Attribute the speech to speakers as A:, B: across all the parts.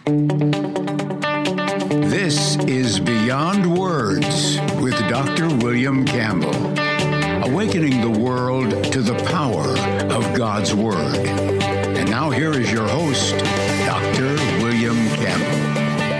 A: This is Beyond Words with Dr. William Campbell, awakening the world to the power of God's Word. And now here is your host, Dr. William Campbell.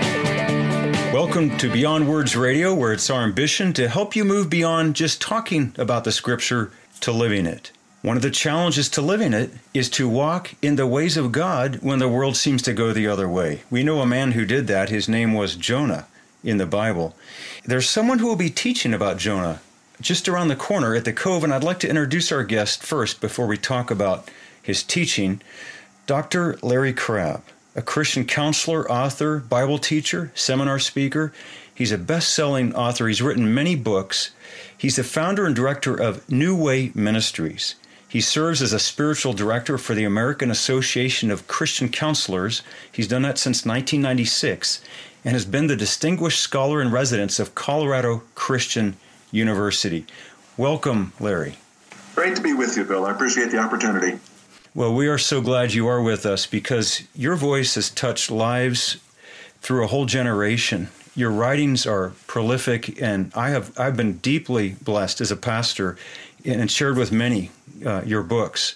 B: Welcome to Beyond Words Radio, where it's our ambition to help you move beyond just talking about the Scripture to living it. One of the challenges to living it is to walk in the ways of God when the world seems to go the other way. We know a man who did that. His name was Jonah in the Bible. There's someone who will be teaching about Jonah just around the corner at the Cove, and I'd like to introduce our guest first before we talk about his teaching. Dr. Larry Crabb, a Christian counselor, author, Bible teacher, seminar speaker. He's a best-selling author. He's written many books. He's the founder and director of New Way Ministries. He serves as a spiritual director for the American Association of Christian Counselors. He's done that since 1996 and has been the distinguished scholar in residence of Colorado Christian University. Welcome, Larry.
C: Great to be with you, Bill. I appreciate the opportunity.
B: Well, we are so glad you are with us because your voice has touched lives through a whole generation. Your writings are prolific, and I've been deeply blessed as a pastor and shared with many your books.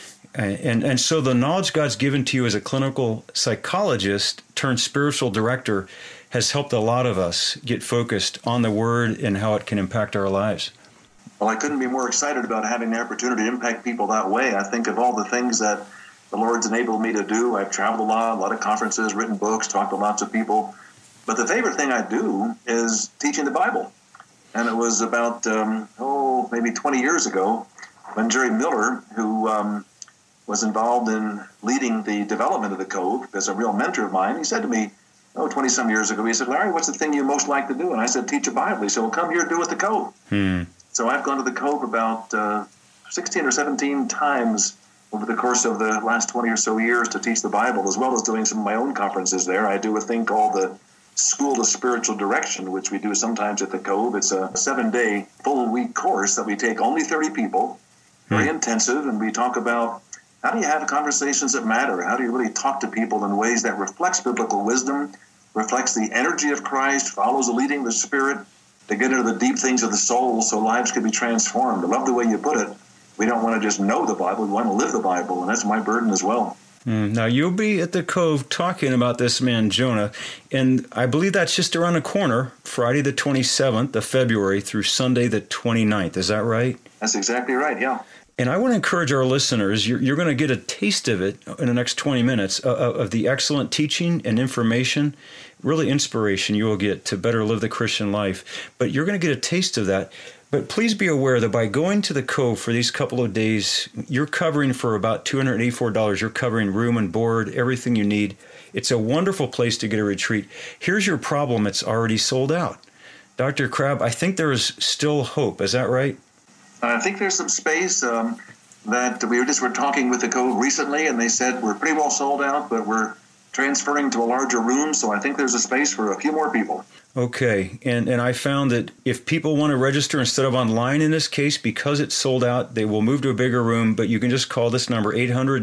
B: And so the knowledge God's given to you as a clinical psychologist turned spiritual director has helped a lot of us get focused on the Word and how it can impact our lives.
C: Well, I couldn't be more excited about having the opportunity to impact people that way. I think of all the things that the Lord's enabled me to do. I've traveled a lot of conferences, written books, talked to lots of people. But the favorite thing I do is teaching the Bible. And it was about, maybe 20 years ago when Jerry Miller, who was involved in leading the development of the Cove, as a real mentor of mine, he said to me, 20-some years ago, he said, Larry, what's the thing you most like to do? And I said, teach a Bible. He said, well, come here and do it at the Cove. So I've gone to the Cove about 16 or 17 times over the course of the last 20 or so years to teach the Bible, as well as doing some of my own conferences there. I do a thing called the School of Spiritual Direction, which we do sometimes at the Cove. It's a 7-day full-week course that we take only 30 people, very intensive, and we talk about how do you have conversations that matter? How do you really talk to people in ways that reflects biblical wisdom, reflects the energy of Christ, follows the leading of the Spirit, to get into the deep things of the soul so lives can be transformed. I love the way you put it. We don't want to just know the Bible, we want to live the Bible, and that's my burden as well.
B: Now, you'll be at the Cove talking about this man, Jonah, and I believe that's just around the corner, Friday the 27th of February through Sunday the 29th. Is that right?
C: That's exactly right, yeah.
B: And I want to encourage our listeners, you're going to get a taste of it in the next 20 minutes, of the excellent teaching and information, really inspiration you will get to better live the Christian life. But you're going to get a taste of that. But please be aware that by going to the Cove for these couple of days, you're covering for about $284. You're covering room and board, everything you need. It's a wonderful place to get a retreat. Here's your problem. It's already sold out. Dr. Crabb, I think there is still hope. Is that right?
C: I think there's some space that we were talking with the Cove recently, and they said we're pretty well sold out, but we're transferring to a larger room, so I think there's a space for a few more people.
B: Okay, and I found that if people want to register instead of online in this case, because it's sold out, they will move to a bigger room, but you can just call this number,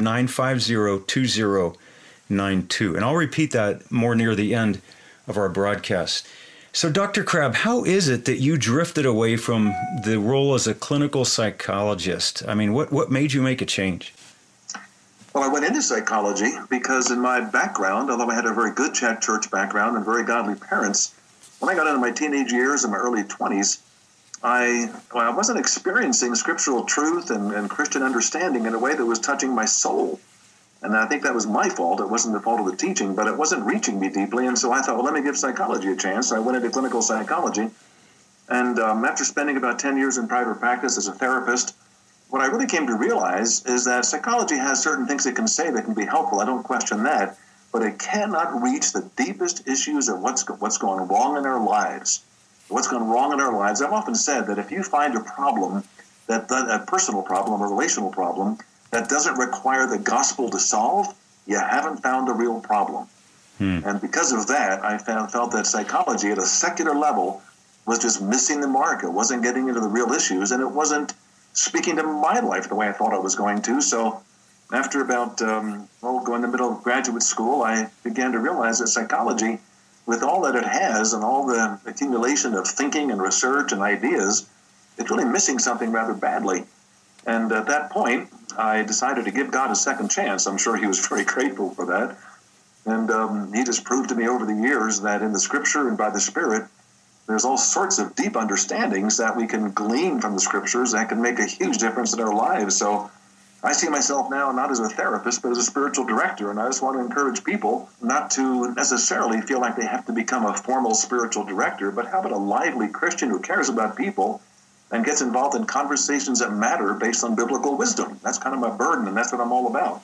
B: 800-950-2092. And I'll repeat that more near the end of our broadcast. So, Dr. Crabb, how is it that you drifted away from the role as a clinical psychologist? I mean, what made you make a change?
C: Well, I went into psychology because in my background, although I had a very good church background and very godly parents, when I got into my teenage years and my early 20s, I wasn't experiencing scriptural truth and Christian understanding in a way that was touching my soul. And I think that was my fault. It wasn't the fault of the teaching, but it wasn't reaching me deeply. And so I thought, well, let me give psychology a chance. So I went into clinical psychology. And after spending about 10 years in private practice as a therapist, what I really came to realize is that psychology has certain things it can say that can be helpful. I don't question that. But it cannot reach the deepest issues of what's going wrong in our lives. What's gone wrong in our lives. I've often said that if you find a problem, a personal problem, a relational problem, that doesn't require the gospel to solve, you haven't found a real problem. And because of that, I felt that psychology at a secular level was just missing the mark. It wasn't getting into the real issues, and it wasn't speaking to my life the way I thought it was going to. So after about, going to middle of graduate school, I began to realize that psychology, with all that it has and all the accumulation of thinking and research and ideas, it's really missing something rather badly. And at that point, I decided to give God a second chance. I'm sure he was very grateful for that. And he just proved to me over the years that in the Scripture and by the Spirit, there's all sorts of deep understandings that we can glean from the Scriptures that can make a huge difference in our lives. So I see myself now not as a therapist, but as a spiritual director. And I just want to encourage people not to necessarily feel like they have to become a formal spiritual director, but how about a lively Christian who cares about people and gets involved in conversations that matter based on biblical wisdom. That's kind of my burden, and that's what I'm all about.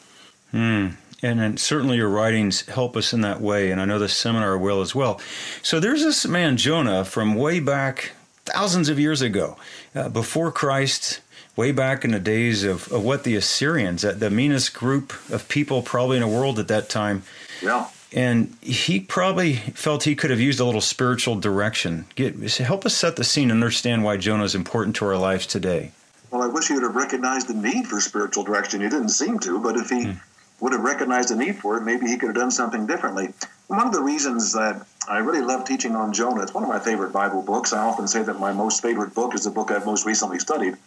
B: And certainly your writings help us in that way, and I know the seminar will as well. So there's this man, Jonah, from way back thousands of years ago, before Christ, way back in the days of what the Assyrians, the meanest group of people probably in the world at that time.
C: Yeah.
B: And he probably felt he could have used a little spiritual direction. Help us set the scene and understand why Jonah is important to our lives today.
C: Well, I wish he would have recognized the need for spiritual direction. He didn't seem to, but if he would have recognized the need for it, maybe he could have done something differently. One of the reasons that I really love teaching on Jonah, it's one of my favorite Bible books. I often say that my most favorite book is the book I've most recently studied.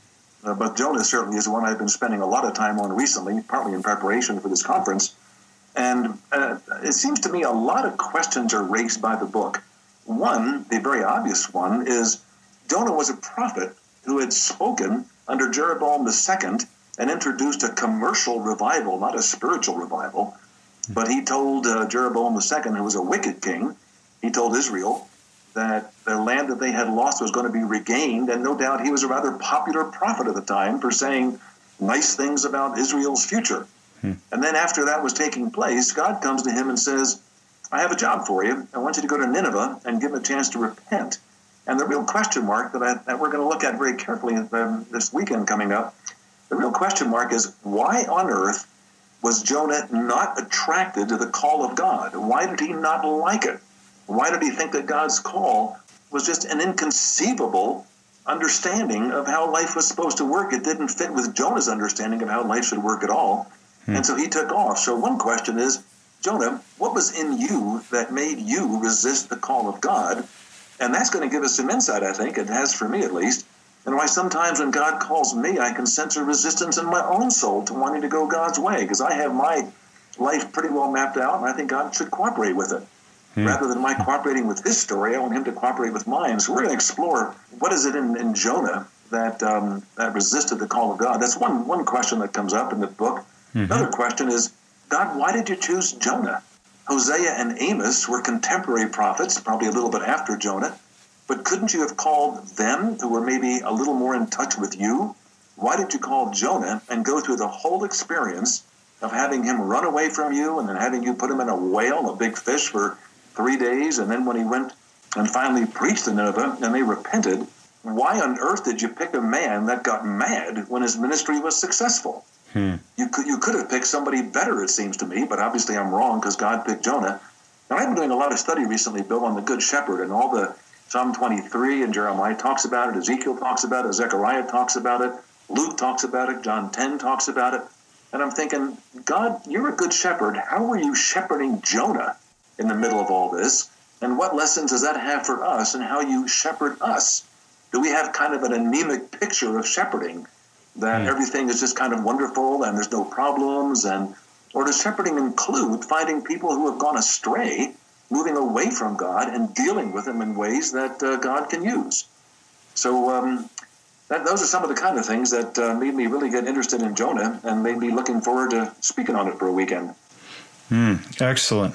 C: But Jonah certainly is one I've been spending a lot of time on recently, partly in preparation for this conference. And it seems to me a lot of questions are raised by the book. One, the very obvious one, is Jonah was a prophet who had spoken under Jeroboam II and introduced a commercial revival, not a spiritual revival. But he told Jeroboam II, who was a wicked king, he told Israel that the land that they had lost was going to be regained. And no doubt he was a rather popular prophet at the time for saying nice things about Israel's future. And then after that was taking place, God comes to him and says, I have a job for you. I want you to go to Nineveh and give him a chance to repent. And the real question mark that we're going to look at very carefully this weekend coming up, the real question mark is, why on earth was Jonah not attracted to the call of God? Why did he not like it? Why did he think that God's call was just an inconceivable understanding of how life was supposed to work? It didn't fit with Jonah's understanding of how life should work at all. And so he took off. So one question is, Jonah, what was in you that made you resist the call of God? And that's going to give us some insight, I think. It has for me, at least. And why sometimes when God calls me, I can sense a resistance in my own soul to wanting to go God's way, because I have my life pretty well mapped out, and I think God should cooperate with it. Rather than my cooperating with his story, I want him to cooperate with mine. So we're going to explore what is it in Jonah that resisted the call of God. That's one question that comes up in the book. Another question is, God, why did you choose Jonah? Hosea and Amos were contemporary prophets, probably a little bit after Jonah, but couldn't you have called them who were maybe a little more in touch with you? Why did you call Jonah and go through the whole experience of having him run away from you and then having you put him in a whale, a big fish, for 3 days, and then when he went and finally preached to Nineveh and they repented, why on earth did you pick a man that got mad when his ministry was successful? You could have picked somebody better, it seems to me, but obviously I'm wrong because God picked Jonah. And I've been doing a lot of study recently, Bill, on the Good Shepherd, and all the Psalm 23 and Jeremiah talks about it, Ezekiel talks about it, Zechariah talks about it, Luke talks about it, John 10 talks about it. And I'm thinking, God, you're a good shepherd. How are you shepherding Jonah in the middle of all this? And what lessons does that have for us and how you shepherd us? Do we have kind of an anemic picture of shepherding, that everything is just kind of wonderful and there's no problems? Or does shepherding include finding people who have gone astray, moving away from God, and dealing with them in ways that God can use? So those are some of the kind of things that made me really get interested in Jonah and made me looking forward to speaking on it for a weekend.
B: Excellent.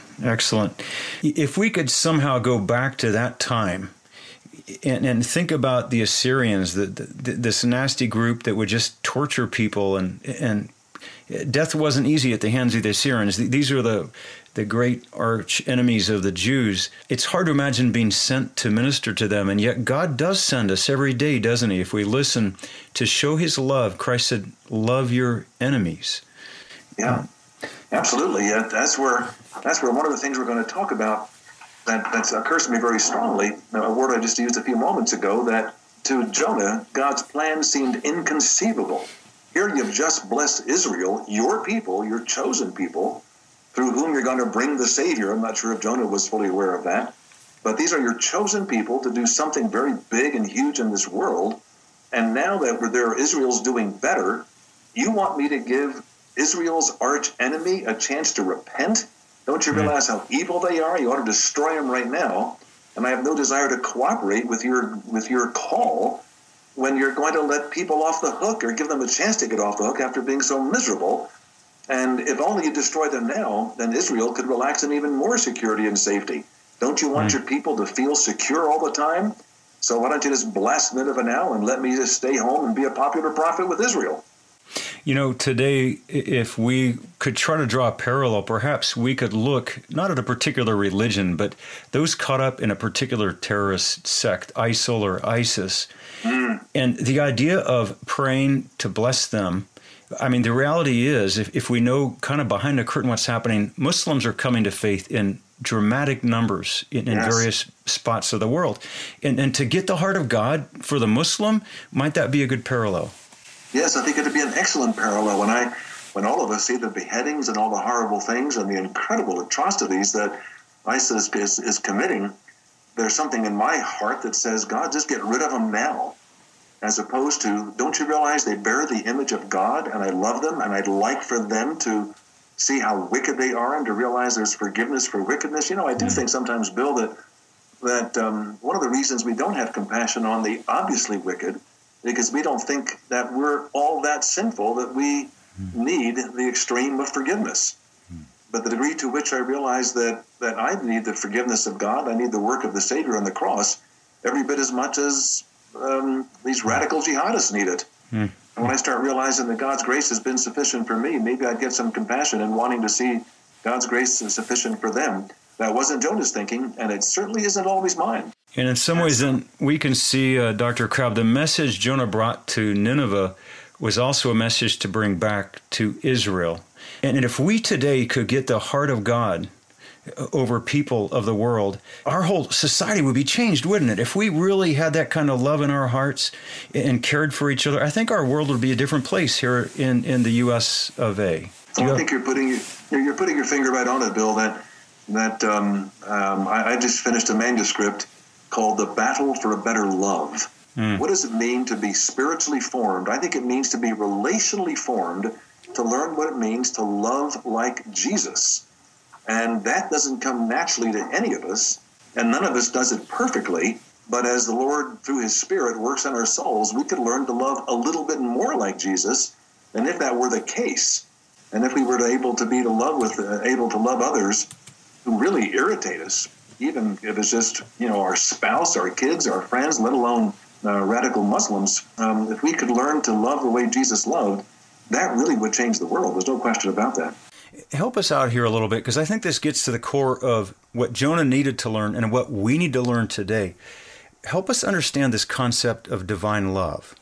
B: If we could somehow go back to that time and think about the Assyrians, this nasty group that would just torture people, and death wasn't easy at the hands of the Assyrians. These are the great arch enemies of the Jews. It's hard to imagine being sent to minister to them, and yet God does send us every day, doesn't he? If we listen to show his love, Christ said, love your enemies.
C: Yeah, absolutely. That's where one of the things we're going to talk about that occurs to me very strongly, a word I just used a few moments ago, that to Jonah, God's plan seemed inconceivable. Here you've just blessed Israel, your people, your chosen people, through whom you're going to bring the Savior. I'm not sure if Jonah was fully aware of that. But these are your chosen people to do something very big and huge in this world. And now that Israel's doing better, you want me to give Israel's arch enemy a chance to repent? Don't you realize how evil they are? You ought to destroy them right now. And I have no desire to cooperate with your call when you're going to let people off the hook or give them a chance to get off the hook after being so miserable. And if only you destroy them now, then Israel could relax in even more security and safety. Don't you want your people to feel secure all the time? So why don't you just blast Nineveh now and let me just stay home and be a popular prophet with Israel?
B: You know, today, if we could try to draw a parallel, perhaps we could look not at a particular religion, but those caught up in a particular terrorist sect, ISIL or ISIS. And the idea of praying to bless them, I mean, the reality is, if we know kind of behind the curtain what's happening, Muslims are coming to faith in dramatic numbers in various spots of the world. And to get the heart of God for the Muslim, might that be a good parallel?
C: Yes, I think it would be an excellent parallel. When all of us see the beheadings and all the horrible things and the incredible atrocities that ISIS is committing, there's something in my heart that says, God, just get rid of them now. As opposed to, don't you realize they bear the image of God and I love them and I'd like for them to see how wicked they are and to realize there's forgiveness for wickedness. You know, I do think sometimes, Bill, that one of the reasons we don't have compassion on the obviously wicked because we don't think that we're all that sinful that we need the extreme of forgiveness. But the degree to which I realize that I need the forgiveness of God, I need the work of the Savior on the cross, every bit as much as these radical jihadists need it. And when I start realizing that God's grace has been sufficient for me, maybe I'd get some compassion in wanting to see God's grace is sufficient for them. That wasn't Jonah's thinking, and it certainly isn't always mine.
B: And in some ways, then, we can see, Dr. Crabb, the message Jonah brought to Nineveh was also a message to bring back to Israel. And if we today could get the heart of God over people of the world, our whole society would be changed, wouldn't it? If we really had that kind of love in our hearts and cared for each other, I think our world would be a different place here in the U.S. of A.
C: I think you're putting your finger right on it, Bill. I just finished a manuscript called The Battle for a Better Love. What does it mean to be spiritually formed? I think it means to be relationally formed, to learn what it means to love like Jesus. And that doesn't come naturally to any of us, and none of us does it perfectly. But as the Lord, through His Spirit, works on our souls, we could learn to love a little bit more like Jesus. And if that were the case, and if we were able to love others who really irritate us, even if it's just our spouse, our kids, our friends, let alone radical Muslims, if we could learn to love the way Jesus loved, that really would change the world. There's no question about that.
B: Help us out here a little bit, because I think this gets to the core of what Jonah needed to learn and what we need to learn today. Help us understand this concept of divine love.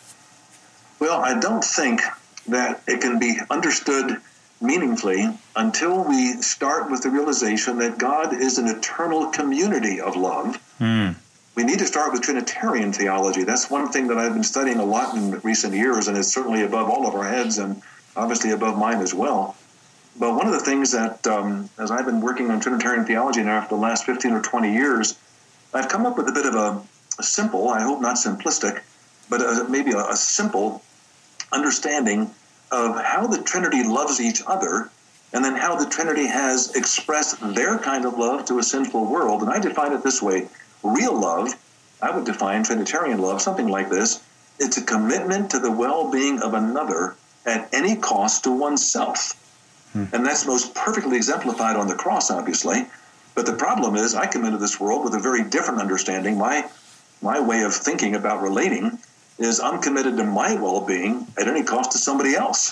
C: Well, I don't think that it can be understood meaningfully until we start with the realization that God is an eternal community of love. We need to start with Trinitarian theology. That's one thing that I've been studying a lot in recent years, and it's certainly above all of our heads and obviously above mine as well. But one of the things that, as I've been working on Trinitarian theology now for the last 15 or 20 years, I've come up with a bit of a simple, I hope not simplistic, but maybe a simple understanding of how the Trinity loves each other, and then how the Trinity has expressed their kind of love to a sinful world. And I define it this way. Real love, I would define Trinitarian love something like this. It's a commitment to the well-being of another at any cost to oneself. And that's most perfectly exemplified on the cross, obviously. But the problem is I come into this world with a very different understanding. My way of thinking about relating is I'm committed to my well-being at any cost to somebody else.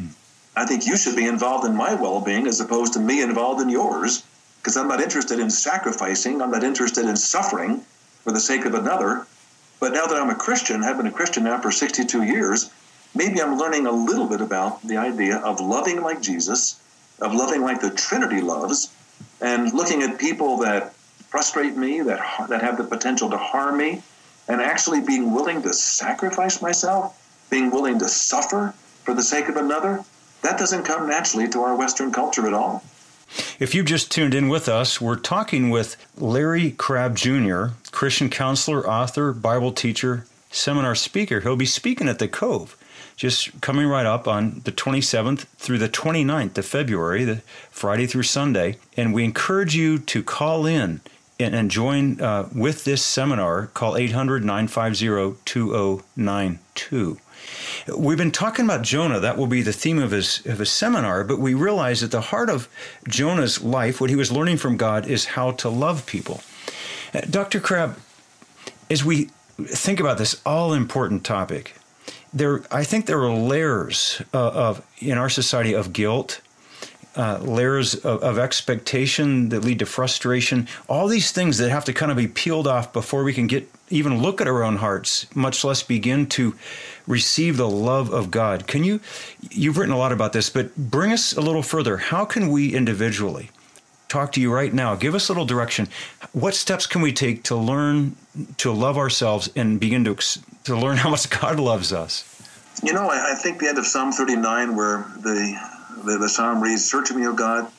C: I think you should be involved in my well-being as opposed to me involved in yours, because I'm not interested in sacrificing. I'm not interested in suffering for the sake of another. But now that I'm a Christian, have been a Christian now for 62 years, maybe I'm learning a little bit about the idea of loving like Jesus, of loving like the Trinity loves, and looking at people that frustrate me, that have the potential to harm me, and actually being willing to sacrifice myself being willing to suffer for the sake of another, that doesn't come naturally to our Western culture at all.
B: If you've just tuned in with us, we're talking with Larry Crabb Jr., Christian counselor, author, Bible teacher, seminar speaker. He'll be speaking at the Cove, just coming right up on the 27th through the 29th of February, the Friday through Sunday. And we encourage you to call in and join with this seminar. Call 800-950-2092. We've been talking about Jonah. That will be the theme of his seminar, but we realize that the heart of Jonah's life, what he was learning from God, is how to love people. Dr. Crabb, as we think about this all-important topic, I think there are layers in our society of guilt, layers of expectation that lead to frustration, all these things that have to kind of be peeled off before we can even look at our own hearts, much less begin to receive the love of God. You've written a lot about this, but bring us a little further. How can we individually talk to you right now? Give us a little direction. What steps can we take to learn to love ourselves and begin to learn how much God loves us?
C: You know, I think the end of Psalm 39, where the psalm reads, "Search me, O God,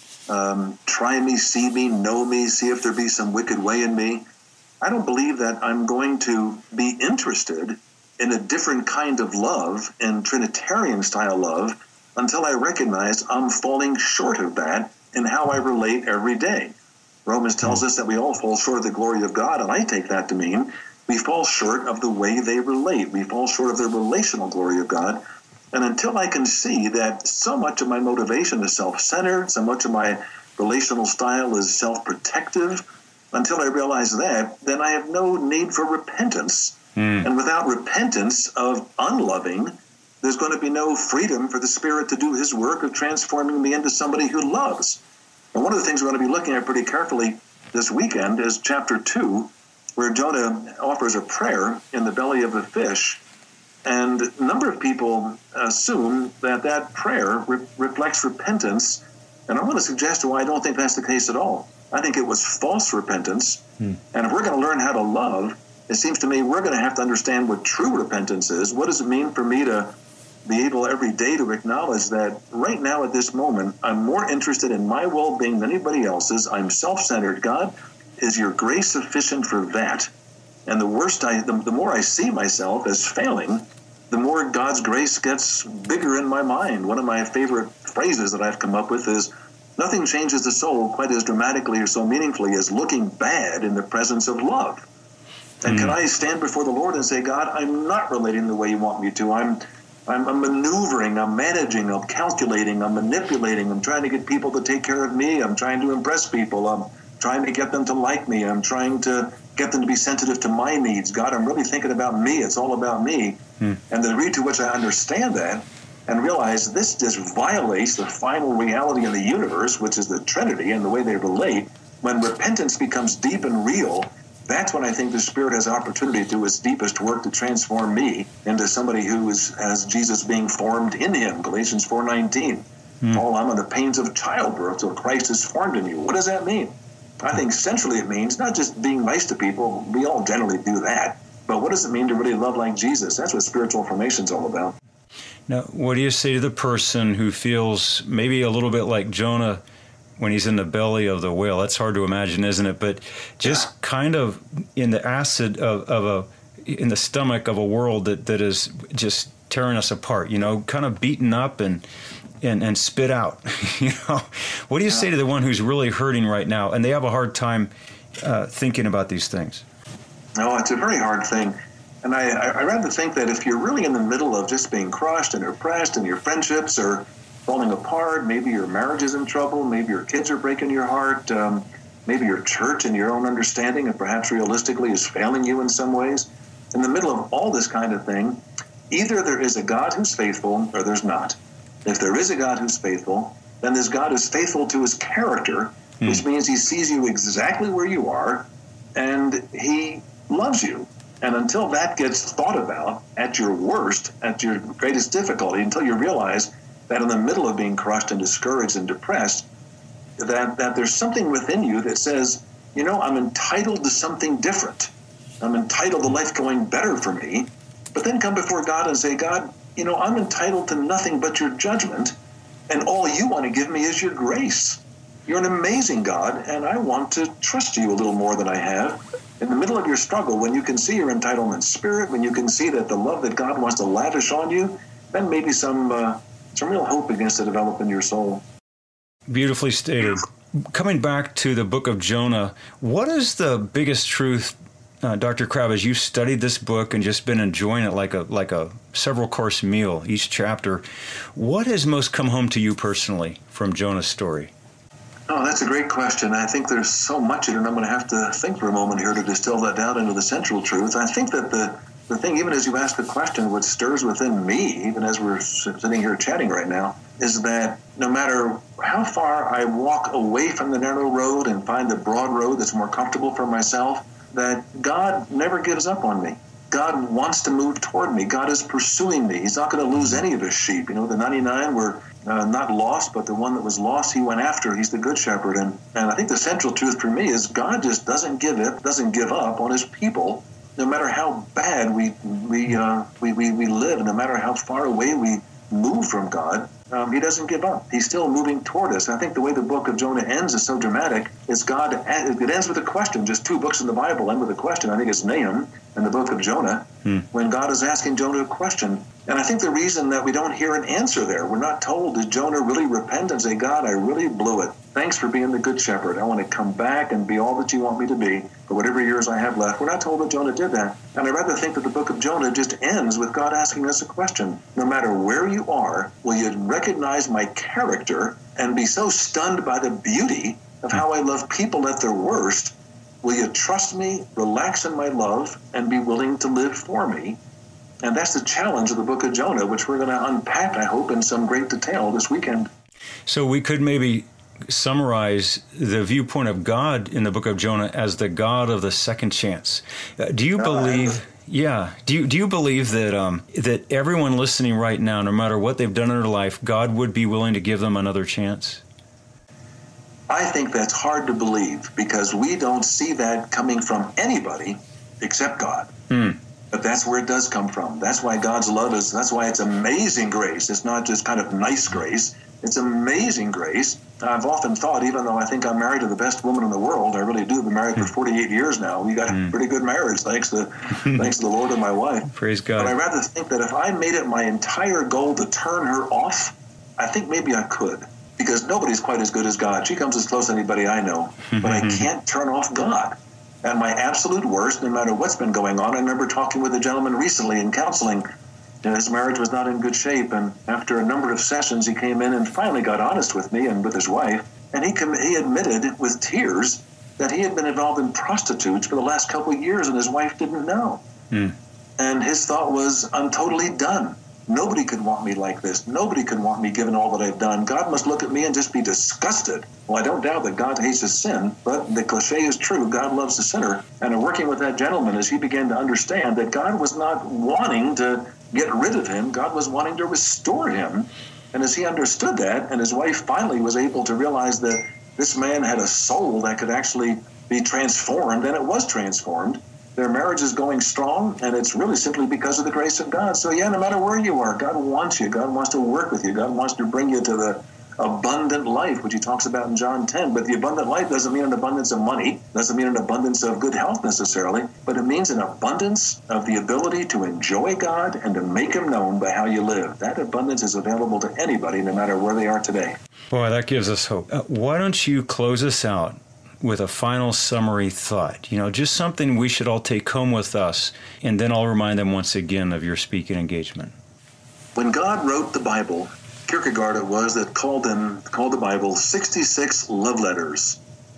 C: try me, see me, know me, see if there be some wicked way in me." I don't believe that I'm going to be interested in a different kind of love, in Trinitarian style love, until I recognize I'm falling short of that in how I relate every day. Romans tells us that we all fall short of the glory of God, and I take that to mean we fall short of the way they relate. We fall short of the relational glory of God. And until I can see that so much of my motivation is self-centered, so much of my relational style is self-protective, until I realize that, then I have no need for repentance. And without repentance of unloving, there's going to be no freedom for the Spirit to do his work of transforming me into somebody who loves. And one of the things we're going to be looking at pretty carefully this weekend is chapter 2, where Jonah offers a prayer in the belly of the fish. And a number of people assume that prayer reflects repentance. And I want to suggest why I don't think that's the case at all. I think it was false repentance. And if we're going to learn how to love, it seems to me we're going to have to understand what true repentance is. What does it mean for me to be able every day to acknowledge that right now at this moment, I'm more interested in my well-being than anybody else's. I'm self-centered. God, is your grace sufficient for that? And the more I see myself as failing, the more God's grace gets bigger in my mind. One of my favorite phrases that I've come up with is, nothing changes the soul quite as dramatically or so meaningfully as looking bad in the presence of love. And can I stand before the Lord and say, God, I'm not relating the way you want me to. I'm maneuvering, I'm managing, I'm calculating, I'm manipulating, I'm trying to get people to take care of me, I'm trying to impress people, I'm trying to get them to like me, I'm trying to get them to be sensitive to my needs. God, I'm really thinking about me. It's all about me. And the degree to which I understand that and realize this just violates the final reality of the universe, which is the Trinity and the way they relate, when repentance becomes deep and real, that's when I think the Spirit has opportunity to do its deepest work to transform me into somebody who has Jesus being formed in him, Galatians 4:19. Paul, I'm in the pains of childbirth till Christ is formed in you. What does that mean? I think centrally it means not just being nice to people. We all generally do that. But what does it mean to really love like Jesus? That's what spiritual formation is all about.
B: Now, what do you say to the person who feels maybe a little bit like Jonah when he's in the belly of the whale? That's hard to imagine, isn't it? But just kind of in the acid in the stomach of a world that is just tearing us apart, kind of beaten up and spit out. What do you say to the one who's really hurting right now and they have a hard time thinking about these things?
C: No, it's a very hard thing. And I rather think that if you're really in the middle of just being crushed and oppressed and your friendships are falling apart, maybe your marriage is in trouble, maybe your kids are breaking your heart, maybe your church and your own understanding and perhaps realistically is failing you in some ways, in the middle of all this kind of thing, either there is a God who's faithful or there's not. If there is a God who's faithful, then this God is faithful to his character, which means he sees you exactly where you are and he loves you. And until that gets thought about at your worst, at your greatest difficulty, until you realize that in the middle of being crushed and discouraged and depressed, that there's something within you that says, I'm entitled to something different. I'm entitled to life going better for me. but then come before God and say, God, I'm entitled to nothing but your judgment, and all you want to give me is your grace. You're an amazing God, and I want to trust you a little more than I have. In the middle of your struggle, when you can see your entitlement spirit, when you can see that the love that God wants to lavish on you, then maybe some real hope begins to develop in your soul.
B: Beautifully stated. Coming back to the book of Jonah, what is the biggest truth, Dr. Crabb, as you've studied this book and just been enjoying it like a several course meal each chapter, what has most come home to you personally from Jonah's story?
C: Oh, that's a great question. I think there's so much in it, and I'm going to have to think for a moment here to distill that down into the central truth. I think that the thing, even as you ask the question, what stirs within me, even as we're sitting here chatting right now, is that no matter how far I walk away from the narrow road and find the broad road that's more comfortable for myself, that God never gives up on me. God wants to move toward me. God is pursuing me. He's not going to lose any of his sheep. The 99 were not lost, but the one that was lost, he went after. He's the good shepherd. And I think the central truth for me is God just doesn't give up on his people, no matter how bad we live, and no matter how far away we move from God. He doesn't give up. He's still moving toward us. I think the way the book of Jonah ends is so dramatic. It ends with a question. Just 2 books in the Bible end with a question. I think it's Nahum and the book of Jonah, when God is asking Jonah a question. And I think the reason that we don't hear an answer there, we're not told, did Jonah really repent and say, God, I really blew it. Thanks for being the good shepherd. I want to come back and be all that you want me to be for whatever years I have left. We're not told that Jonah did that. And I rather think that the book of Jonah just ends with God asking us a question. No matter where you are, will you recognize my character and be so stunned by the beauty of how I love people at their worst? Will you trust me, relax in my love, and be willing to live for me? And that's the challenge of the book of Jonah, which we're going to unpack, I hope, in some great detail this weekend. So
B: we could maybe summarize the viewpoint of God in the book of Jonah as the God of the second chance. Do you believe? Do you believe that everyone listening right now, no matter what they've done in their life, God would be willing to give them another chance?
C: I think that's hard to believe because we don't see that coming from anybody except God. But that's where it does come from. That's why God's love that's why it's amazing grace. It's not just kind of nice grace. It's amazing grace. I've often thought, even though I think I'm married to the best woman in the world, I really do. I've been married for 48 years now. We got a pretty good marriage, thanks to the Lord and my wife.
B: Praise God.
C: But I rather think that if I made it my entire goal to turn her off, I think maybe I could. Because nobody's quite as good as God. She comes as close as anybody I know. But I can't turn off God. At my absolute worst, no matter what's been going on. I remember talking with a gentleman recently in counseling. And his marriage was not in good shape. And after a number of sessions, he came in and finally got honest with me and with his wife. And he admitted with tears that he had been involved in prostitutes for the last couple of years and his wife didn't know. And his thought was, I'm totally done. Nobody could want me like this. Nobody could want me given all that I've done. God must look at me and just be disgusted. Well, I don't doubt that God hates his sin, but the cliche is true. God loves the sinner. And in working with that gentleman, as he began to understand that God was not wanting to get rid of him, God was wanting to restore him. And as he understood that, and his wife finally was able to realize that this man had a soul that could actually be transformed, and it was transformed, their marriage is going strong, and it's really simply because of the grace of God. So, no matter where you are, God wants you. God wants to work with you. God wants to bring you to the abundant life, which he talks about in John 10. But the abundant life doesn't mean an abundance of money, doesn't mean an abundance of good health necessarily, but it means an abundance of the ability to enjoy God and to make him known by how you live. That abundance is available to anybody, no matter where they are today.
B: Boy, that gives us hope. Why don't you close us out with a final summary thought, just something we should all take home with us, and then I'll remind them once again of your speaking engagement.
C: When God wrote the Bible, Kierkegaard it was that called the Bible 66 love letters.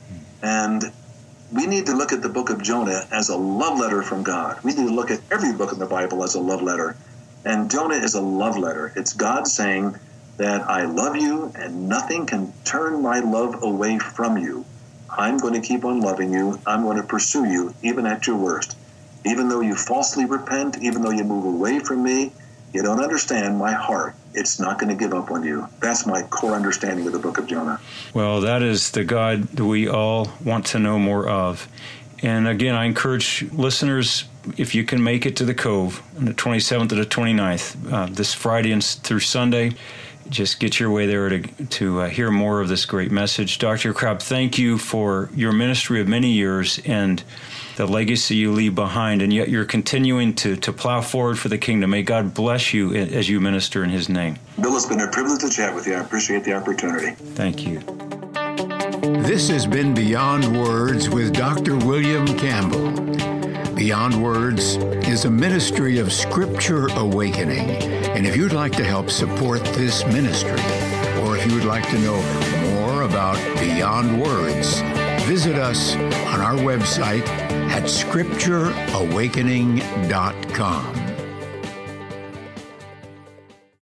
C: And we need to look at the book of Jonah as a love letter from God. We need to look at every book in the Bible as a love letter. And Jonah is a love letter. It's God saying that I love you and nothing can turn my love away from you. I'm going to keep on loving you. I'm going to pursue you, even at your worst. Even though you falsely repent, even though you move away from me, you don't understand my heart. It's not going to give up on you. That's my core understanding of the book of Jonah.
B: Well, that is the God that we all want to know more of. And again, I encourage listeners, if you can make it to the Cove on the 27th to the 29th, this Friday and through Sunday, just get your way there to hear more of this great message. Dr. Crabb, thank you for your ministry of many years and the legacy you leave behind, and yet you're continuing to plow forward for the kingdom. May God bless you as you minister in His name.
C: Bill, it's been a privilege to chat with you. I appreciate the opportunity.
B: Thank you.
A: This has been Beyond Words with Dr. William Campbell. Beyond Words is a ministry of Scripture Awakening. And if you'd like to help support this ministry, or if you would like to know more about Beyond Words, visit us on our website at scriptureawakening.com.